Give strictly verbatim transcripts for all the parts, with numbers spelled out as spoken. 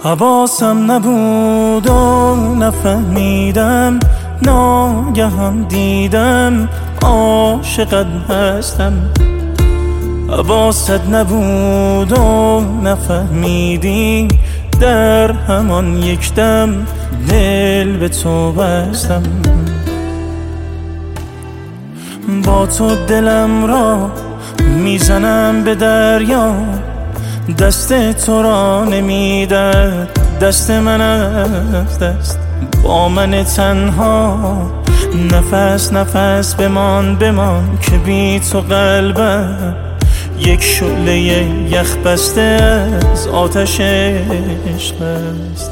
حواسم نبود و نفهمیدم، ناگهان دیدم عاشقت هستم. حواست نبود و نفهمیدی، در همان یک دم دل به تو بستم. با تو دلم را میزنم به دریا، دست تو را نمیدد دست من از دست. با من تنها نفس نفس بمان بمان، که بی تو قلبم یک شعله یخ بسته از آتش عشق است.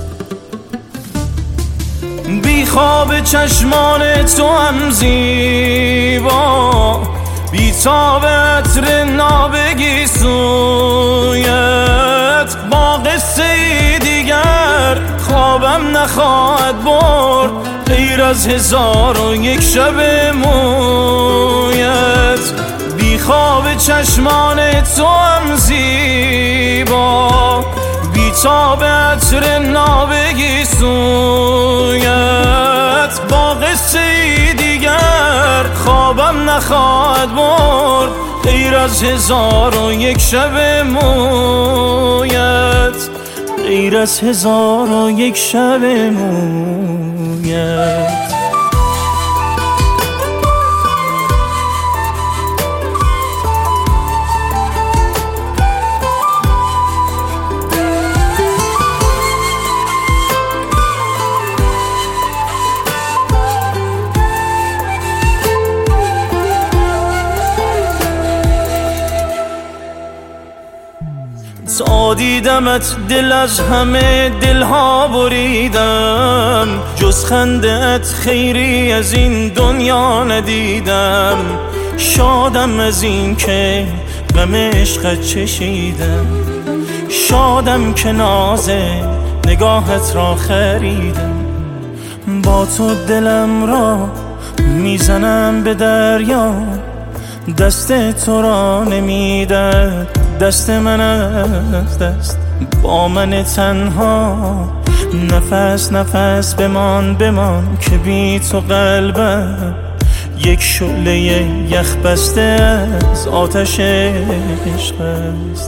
بی خواب چشمان تو هم زیبا، بی تاب عطر نابگی سویت. با قصه دیگر خوابم نخواهد برد، غیر از هزار و یک شب مویت. بی خواب چشمان تو هم زیبا، بی تاب عطر نابگی سویت. با قصه دیگر خوابم نخواهد برد، غیر از هزار و یک شب مویت. غیر از هزار و یک شب مویت. تا دیدمت دل از همه دلها بریدم، جز خنده‌ات خیری از این دنیا ندیدم. شادم از این که غم عشقت چشیدم، شادم که ناز نگاهت را خریدم. با تو دلم را میزنم به دریا، دست تو را نمیدد دست من از دست. با من تنها نفس نفس بمان بمان، که بی تو قلبم یک شعله یخ بسته از آتش عشق است.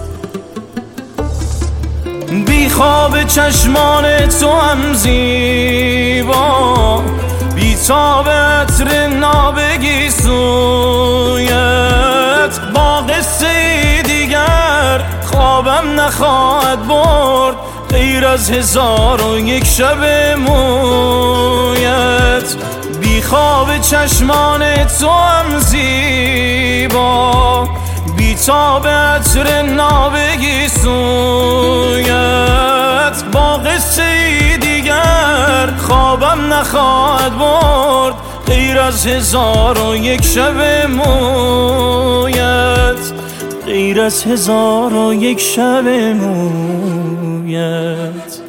بی خواب چشمان تو هم زیبا، بی تاب عطر نابگی سویت. با قصه دیگر خوابم نخواهد برد، غیر از هزار و یک شب مویت. بی خواب چشمان تو هم زیبا، بی تاب عطر نابگی سویت. با قصه دیگر خوابم نخواهد برد، غیر از هزار و یک شب مویت. غیر از هزار و یک شب مویت.